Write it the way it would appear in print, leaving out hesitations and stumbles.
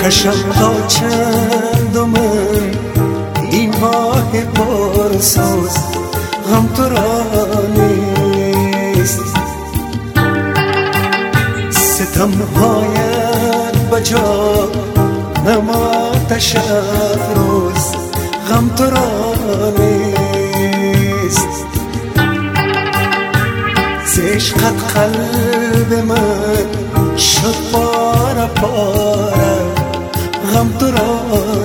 کشم تا چندمم این ماه پرسوز غم تو را نیست. ستمهایت بجا نماتش افروز غم تو را نیست. ز عشقت قلب من شد پاره پاره غم تو را